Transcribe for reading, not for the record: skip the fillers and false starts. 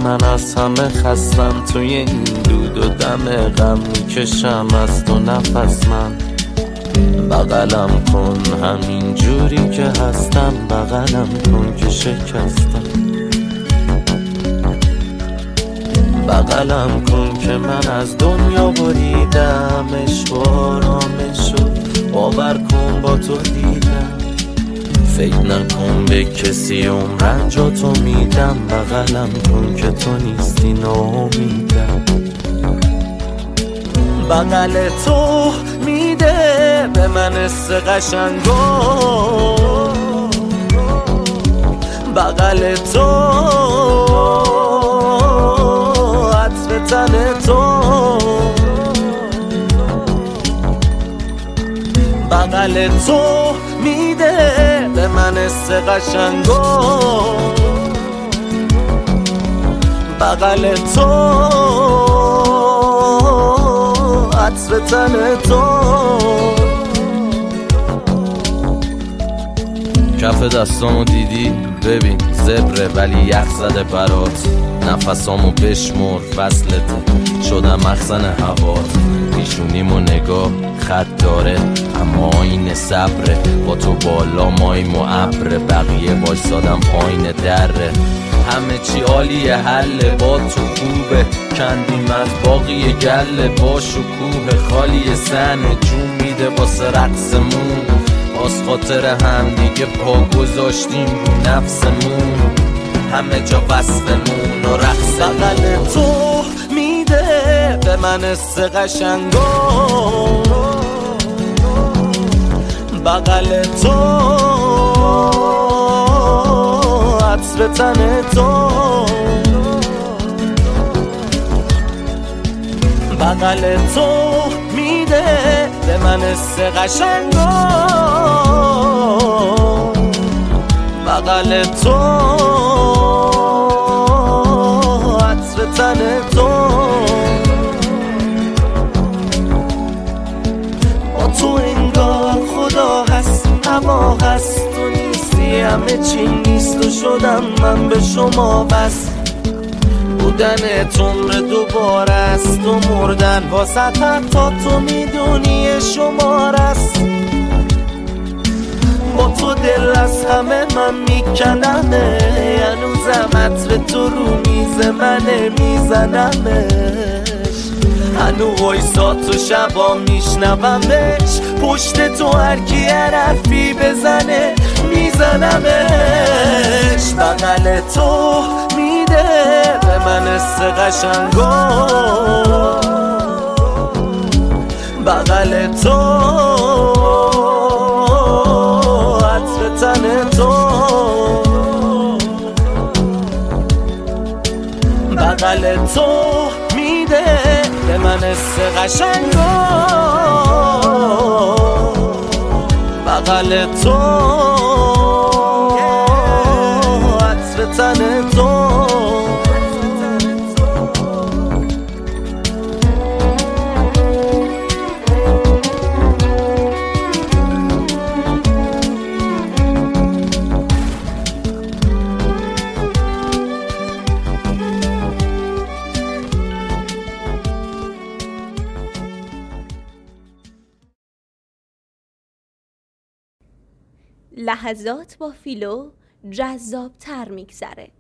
من از همه خستم، توی این دود و دم غم میکشم از تو نفس. من بغلم کن همین جوری که هستم، بغلم کن که شکستم. بغلم کن که من از دنیا بریدم، عشق آرامه شد باور کن با تو دیدم. فکر نکن به کسی رنجاتو میدم، بغلم کن که تو نیستی ناامیدم. بغل تو میده به من حس قشنگو، بغل تو عطر تن تو، بغل تو میده به من حس قشنگو، بغل تو عطر تن تو. کف دستامو دیدی ببین زبره ولی یخ زده برات، نفسامو بشمر فصلت شدم مخزن هوات. پیشونیمو نگاه خط داره اما این صبره، با تو بالا مایم و ابره، بقیه وایسادم پایین دره. همه چی عالیه حله با تو خوبه، کندیم از باقی گله با شکوه خالی سن جون میده واسه رقصمون. باز خاطر هم دیگه پا گذاشتیم رو نفسمون، همه جا وصفمون و رقصمون. بغل تو میده به من حس قشنگو، بغل تو عطر تن تو، بغل تو میده به من حس قشنگو، بغل تو عطر تن تو. با تو انگار خدا هست هوا هست، تو نیستی همه چی نیست و شدم من به شما بس. بودن تمر دوباره است و مردن واسه تا تو میدونی شمار است. با تو دل از همه من میکنمه، هنوزم عطر تو رو میز منه میزنمش. هنو وایسات و شبا میشنومش، پشت تو هرکی حرفی بزنه میزنمش. بغل تو میده به من حس قشنگو، بغل تو عطر تن تو، بغل تو میده به من حس قشنگو، بغل تو عطر تن تو. لحظات با فیلو جذاب‌تر میگذره.